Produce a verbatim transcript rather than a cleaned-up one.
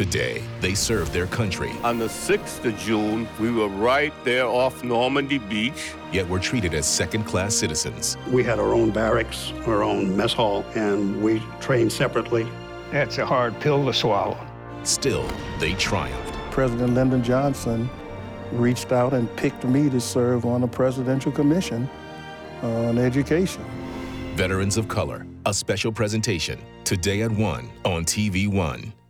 Today, they serve their country. On the sixth of June, we were right there off Normandy Beach. Yet were treated as second-class citizens. We had our own barracks, our own mess hall, and we trained separately. That's a hard pill to swallow. Still, they triumphed. President Lyndon Johnson reached out and picked me to serve on a presidential commission on education. Veterans of Color, a special presentation, today at one on T V One.